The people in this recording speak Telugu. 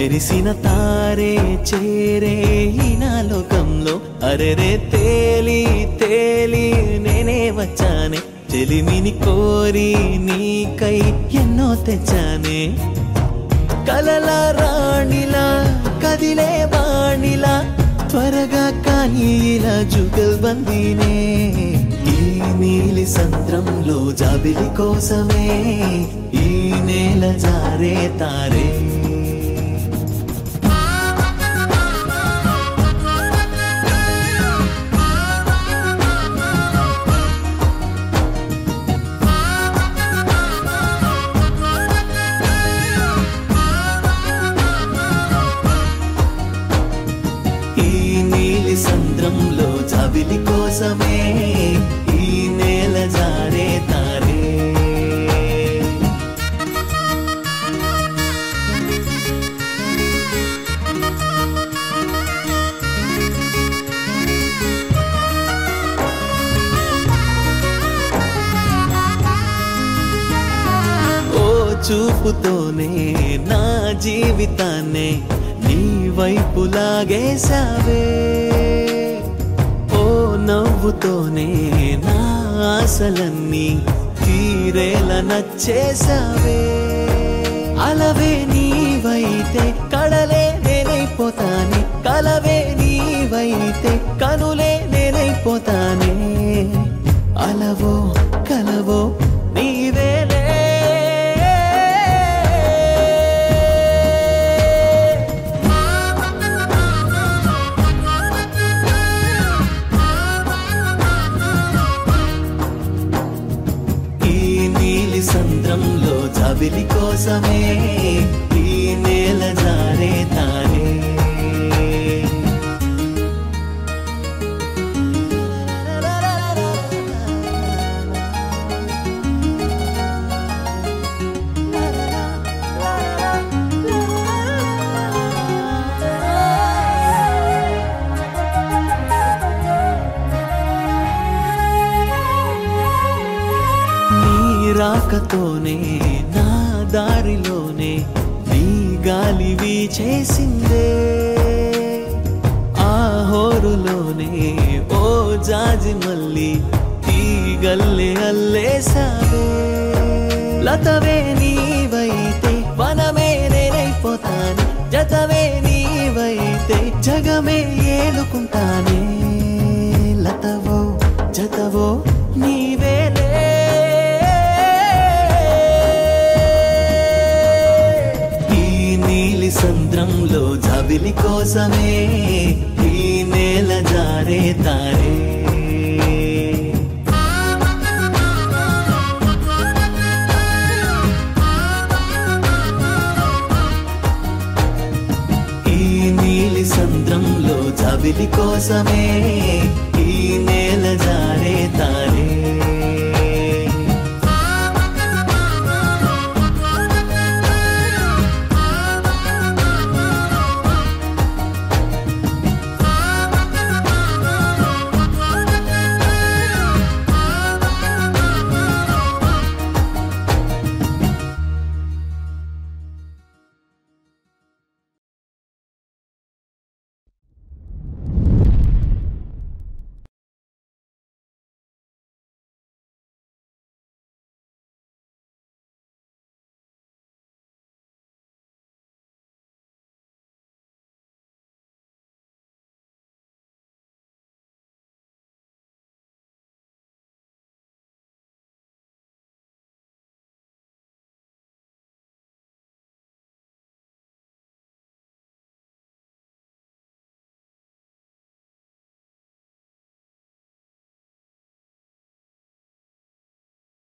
మెరిసిన తారే చేరే నా లోకంలో అరెరే తేలి తేలి నేనే వచ్చానే చెలిమిని కోరి నీకై ఎన్నో తెచ్చానే కలల రాణిలా కదిలే బాణిలా త్వరగా కానీ ఇలా జుగల్బందీనే ఈ నీలి సంద్రంలో జాబిలి కోసమే ఈ నేల జారే తారే సంద్రంలో జాబిలి కోసమే ఈ నేల జారే తారే ఓ చూపుతోనే నా జీవితాన్నే నీ వైపు లాగేశావే నవ్వుతోనే నా ఆశలన్నీ తీరేలా నచ్చేసావే అలవే నీవైతే కడలే నేనైపోతానే కలవే నీవైతే కనులే నేనైపోతానే అలవో కలవో నీవేలే సంద్రంలో జాబిలి కోసమే ఈ నేల జారే తారే రాకతోనే నా దారిలోనే నీ గాలి వీచేసిందే ఆ హోరులోనే ఓ జాజి మల్లి తీగల్లే అల్లేసావే లతవే నీవైతే వనమే నేనైపోతాను జతవే నీవైతే జగమే ఏలుకుంటానే లతవో జతవో నీవేలే సంద్రంలో జాబిలి కోసమే ఈ నేల జారే తారే ఈ నీలి సంద్రంలో జాబిలి కోసమే